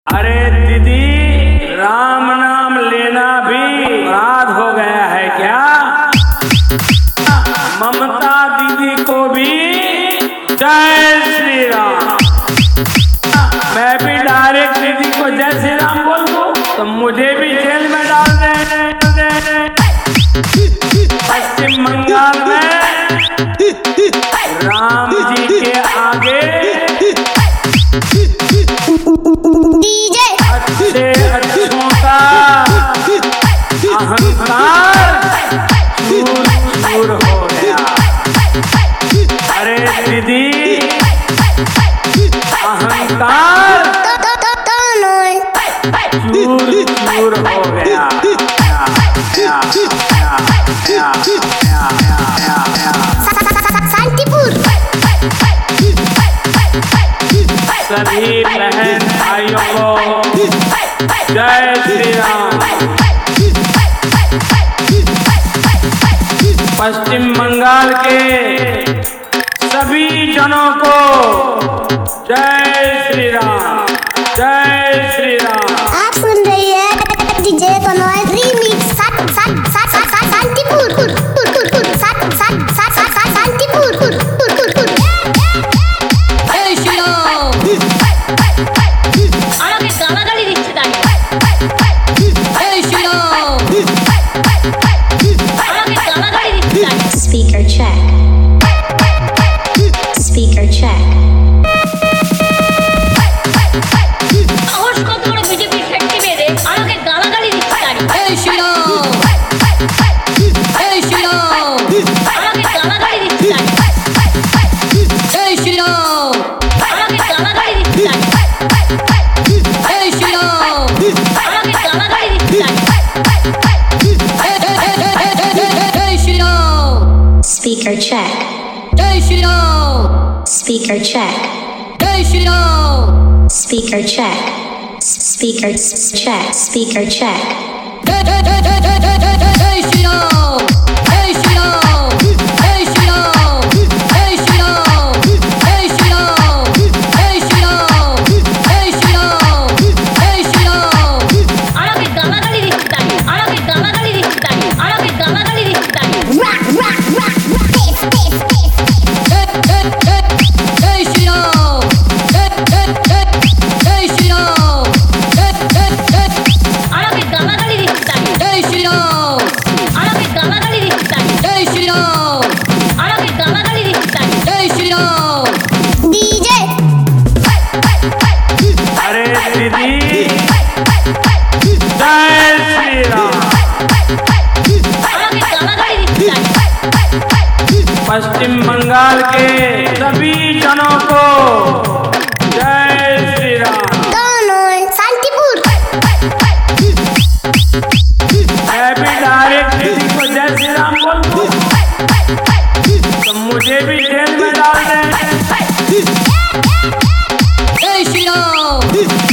अरे दीदी, राम नाम लेना भी अपराध हो गया है क्या? ममता दीदी को भी जय श्री राम। मैं भी डायरेक्ट दीदी को जय श्री राम बोल दूं तो मुझे भी जेल में डाल दे। पश्चिम बंगाल में राम जी के आगे अच्छों का अहंकार चूर हो गया। अरे दीदी, अहंकार चूर हो गया। सभी बहन भाइयों को जय श्री राम। पश्चिम बंगाल के सभी जनों को जय श्री राम, जय श्री राम। आप सुन रही है डीजे तनॉय रीमिक्स शांतिपुर शांतिपुर। जय श्री राम। আমাকে গালাগালি দিচ্ছে তাই। জয় শ্রী রাম। আমাকে গালাগালি দিচ্ছে তাই। Speaker check. Speaker check. সাহস কত বড় বিজেপি ফ্যাক্টরি মেরে আমাকে গালাগালি দিচ্ছে তাই। জয় শ্রী রাম। জয় শ্রী রাম। আমাকে গালাগালি দিচ্ছে তাই। জয় শ্রী রাম। আমাকে গালাগালি দিচ্ছে তাই। জয় শ্রী রাম। আমাকে গালাগালি দিচ্ছে তাই। জয় শ্রী রাম। Speaker check. জয় শ্রী রাম। Speaker check. জয় Shri Ram. Speaker check. Speaker check. Speaker check. জয় শ্রী রাম। জয় শ্রী রাম। জয় শ্রী রাম। জয় শ্রী রাম। জয় শ্রী রাম। জয় শ্রী রাম। জয় শ্রী রাম। জয় শ্রী রাম। আমাকে গালাগালি দিচ্ছে তাই। আমাকে গালাগালি দিচ্ছে তাই। আমাকে গালাগালি দিচ্ছে তাই। Rock. জয় শ্রী রাম। জয় শ্রী রাম। আমাকে গালাগালি দিচ্ছে তাই। জয় শ্রী রাম। আমাকে গালাগালি দিচ্ছে তাই। জয় শ্রী রাম। আমাকে গালাগালি দিচ্ছে তাই। জয় শ্রী রাম। DJ. अरे दीदी, जय श्री राम। আমাকে গালাগালি দিচ্ছে তাই। पश्चिम बंगाल के सभी जनों को जय श्री राम। तनॉय शांतिपुर। मैं भी डायरेक्ट दीदी को जय श्री राम बोल दूं तो मुझे भी जेल में डाल दे। जय श्री राम।